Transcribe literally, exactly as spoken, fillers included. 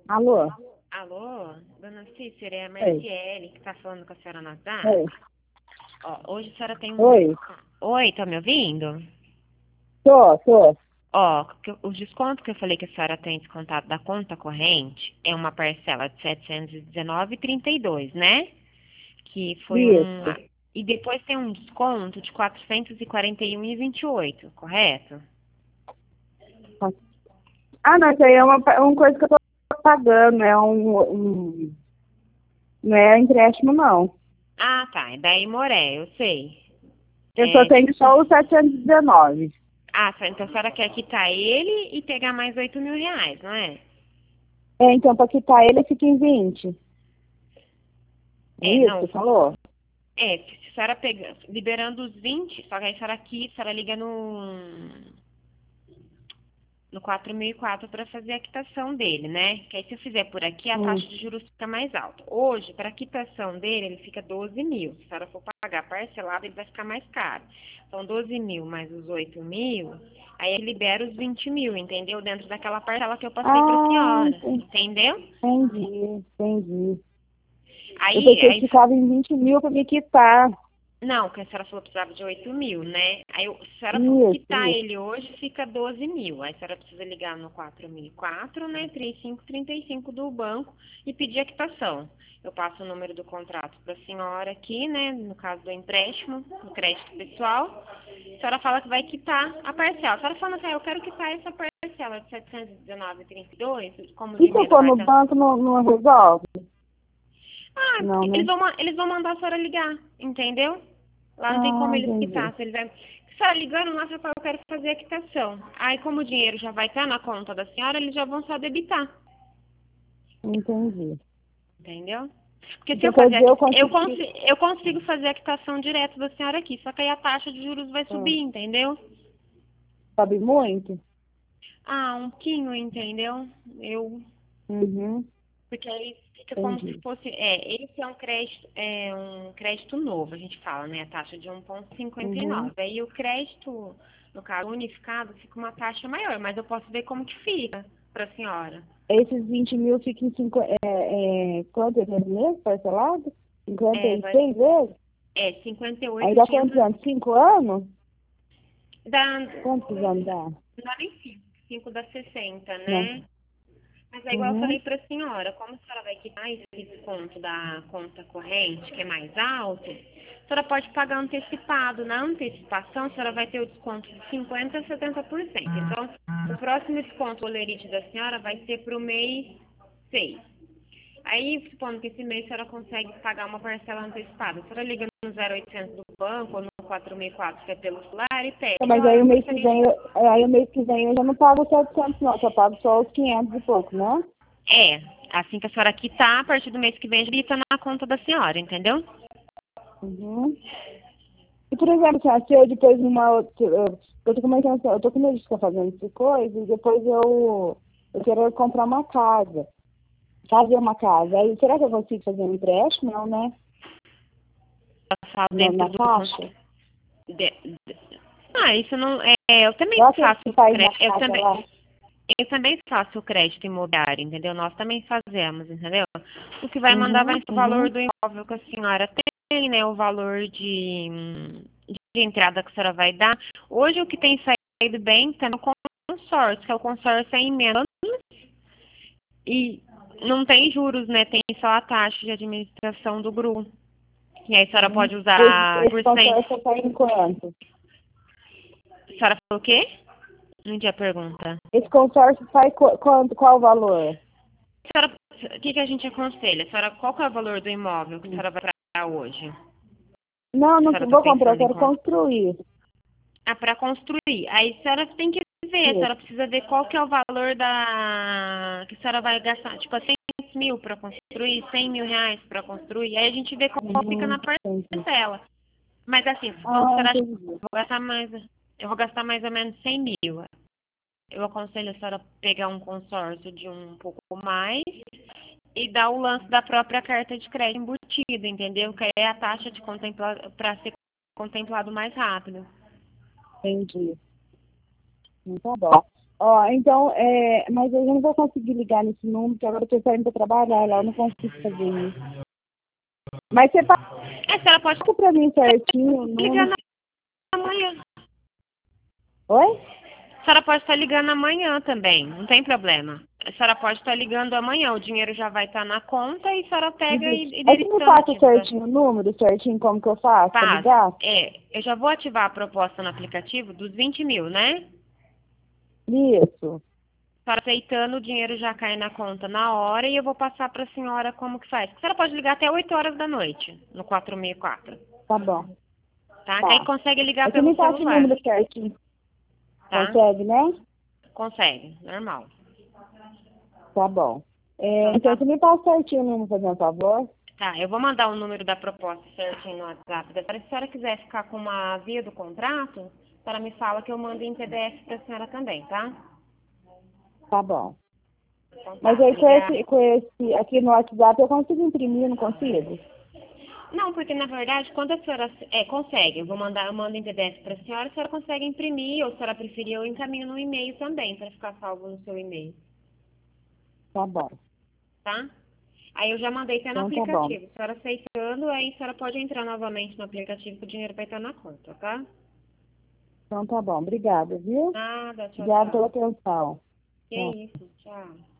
Alô? Alô, dona Cícera, é a Oi. Marciele que tá falando com a senhora no WhatsApp. Oi. Ó, hoje a senhora tem um... Oi. Oi, tá me ouvindo? Tô, tô. Ó, que eu- o desconto que eu falei que a senhora tem descontado da conta corrente é uma parcela de setecentos e dezenove e trinta e dois, né? Que foi um... Isso. E depois tem um desconto de quatrocentos e quarenta e um e vinte e oito, correto? Ah, não, isso aí é uma, uma coisa que eu tô pagando, é um, um... Não é empréstimo, não. Ah, tá, é da Imoré, eu sei. Eu só É, tenho só o setecentos e dezenove. ah, tá, então a senhora quer quitar ele e pegar mais oito mil reais, não é? É, então, para quitar ele, fica em vinte. É É, isso que não, você falou? é, se a senhora pega, liberando os vinte, só que aí a senhora aqui, a senhora liga no, no quatro mil e quatro para fazer a quitação dele, né? Que aí se eu fizer por aqui, a Hum. taxa de juros fica mais alta. Hoje, para a quitação dele, ele fica doze mil. Se a senhora for pagar parcelado, ele vai ficar mais caro. Então, doze mil mais os oito mil, aí ele libera os vinte mil, entendeu? Dentro daquela parcela que eu passei para a Ah, senhora, entendi, entendeu? entendi. Eu Aí, pensei que aí ficava em vinte mil para me quitar. Não, que a senhora falou que precisava de oito mil, né? Aí, eu- se a senhora for Isso, quitar isso. ele hoje, fica doze mil. Aí a senhora precisa ligar no quatro mil e quatro, né? trinta e cinco trinta e cinco do banco e pedir a quitação. Eu passo o número do contrato para a senhora aqui, né? No caso do empréstimo, do crédito pessoal. A senhora fala que vai quitar a parcela. A senhora fala assim, ah, eu quero quitar essa parcela de setecentos e dezenove e trinta e dois, como o E se eu dinheiro for vai no estar... banco, não, não resolve? Ah, Não, eles né? vão, ma- eles vão mandar a senhora ligar, entendeu? Lá não tem Ah, como eles entendi. quitar. Se eles vai... Se a senhora ligando lá, você fala, eu quero fazer a quitação. Aí, como o dinheiro já vai estar na conta da senhora, eles já vão só debitar. Entendi. Entendeu? Porque se eu Então, quer fazer dizer, aqui, eu eu, consegui. consi- eu consigo fazer a quitação direto da senhora aqui, só que aí a taxa de juros vai Ah, subir, entendeu? sabe muito? Ah, um pouquinho, entendeu? Eu Uhum, Porque aí fica como se entendi. fosse. É, esse é um crédito, é um crédito novo, a gente fala, né? A taxa de um vírgula cinquenta e Uhum. nove. Aí o crédito, no caso unificado, fica uma taxa maior, mas eu posso ver como que fica para a senhora. Esses vinte mil ficam em cinco, é, é, quanto vezes parcelado? cinquenta É, e vai, seis vezes? é cinquenta e Aí oito, dá quantos quinhentos. anos? Cinco anos? Dá, Quantos anos dá? não dá nem cinco. cinco dá sessenta, Não. né? Mas é igual eu Uhum. falei para a senhora, como a senhora vai quitar esse desconto da conta corrente, que é mais alto, a senhora pode pagar antecipado. Na antecipação, a senhora vai ter o desconto de cinquenta por cento a setenta por cento. Então, o próximo desconto olerite da senhora vai ser para o mês seis. Aí, supondo que esse mês a senhora consegue pagar uma parcela antecipada, a senhora liga no zero oitocentos do banco ou no quatro mil e quatro, que é pelo celular, e pede, Mas ó, aí eu o mês que gostaria vem, de... eu- aí o mês que vem eu já não pago os setecentos, não, só pago só os quinhentos e pouco, né? É, assim que a senhora quitar, a partir do mês que vem, debita na conta da senhora, entendeu? Uhum. E, por exemplo, assim, se eu depois numa outra. Eu eu tô começando, eu tô com medo de ficar fazendo essa coisa e depois eu, eu quero comprar uma casa. Fazer uma casa. Aí, será que eu consigo fazer um empréstimo? Não, né? Passar Na, dentro na do... Caixa? de- de- Ah, isso não... É, eu também Igual aquele faço que faz na crédito, eu Caixa também... lá. Eu também faço o crédito imobiliário, entendeu? Nós também fazemos, entendeu? O que vai mandar vai Uhum, ser o valor uhum. do imóvel que a senhora tem, né? O valor de, de entrada que a senhora vai dar. Hoje o que tem saído bem também é o consórcio, que é o consórcio é em menos e não tem juros, né? Tem só a taxa de administração do grupo. E aí a senhora Uhum. pode Esse, usar esse por cem. consórcio sai em quanto? A senhora falou o quê? Não tinha pergunta. Esse consórcio sai qu- quanto? Qual o valor? A senhora, o que, que a gente aconselha? A senhora, qual que é o valor do imóvel que a senhora vai comprar hoje? Não, A não senhora está vou comprar, eu pensando em quero construir? construir. Ah, para construir. Aí a senhora tem que ver, a senhora Isso. precisa ver qual que é o valor da... que a senhora vai gastar. Tipo, cem mil para construir, cem mil reais para construir. Aí a gente vê qual fica Uhum, na entendi. parcela. Mas assim, quando a Ah, senhora acha que entendi. eu vou gastar mais, eu vou gastar mais ou menos cem mil. Eu aconselho a senhora pegar um consórcio de um pouco mais e dar o lance da própria carta de crédito embutida, entendeu? Que aí é a taxa de contemplar para ser contemplado mais rápido. Entendi. Então, tá bom. Ó, então, é, mas eu não vou conseguir ligar nesse número, porque agora eu tô saindo para trabalhar lá, eu não consigo fazer isso. Mas você passa É, a senhora pode para mim certinho o ligar número. amanhã. Oi? A senhora pode estar ligando amanhã também, não tem problema. A senhora pode estar ligando amanhã, o dinheiro já vai estar na conta e a senhora pega e, e Aí você me debita passa antes. Da... certinho o número, certinho como que eu faço, para Paz, ligar? é, eu já vou ativar a proposta no aplicativo dos vinte mil, né? Isso, A senhora aceitando, o dinheiro já cai na conta na hora e eu vou passar para a senhora como que faz. A senhora pode ligar até oito horas da noite, no quatro seis quatro, tá bom, tá? Que aí tá. consegue ligar Aí você pelo me passa o celular, número certinho, tá? consegue, né? Consegue, normal. Tá bom. É, Então então tá. você me passa certinho o número, fazendo um favor? Tá, eu vou mandar o número da proposta certinho no WhatsApp. Se a senhora quiser ficar com uma via do contrato, a senhora me fala que eu mando em P D F para a senhora também, tá? Tá bom. Então Mas tá, aí com obrigada. esse, com esse, aqui no WhatsApp eu consigo imprimir, não consigo? Não, porque na verdade, quando a senhora é, consegue, eu vou mandar, eu mando em P D F para a senhora, a senhora consegue imprimir, ou se a senhora preferir, eu encaminho no e-mail também, para ficar salvo no seu e-mail, Tá bom. tá? Aí eu já mandei até no Então tá bom. aplicativo. A senhora aceitando, aí a senhora pode entrar novamente no aplicativo que o dinheiro vai estar na conta, tá? Então tá bom. Obrigada, viu? Nada, tchau, Obrigada pela tchau. atenção. Que Tchau. isso, tchau.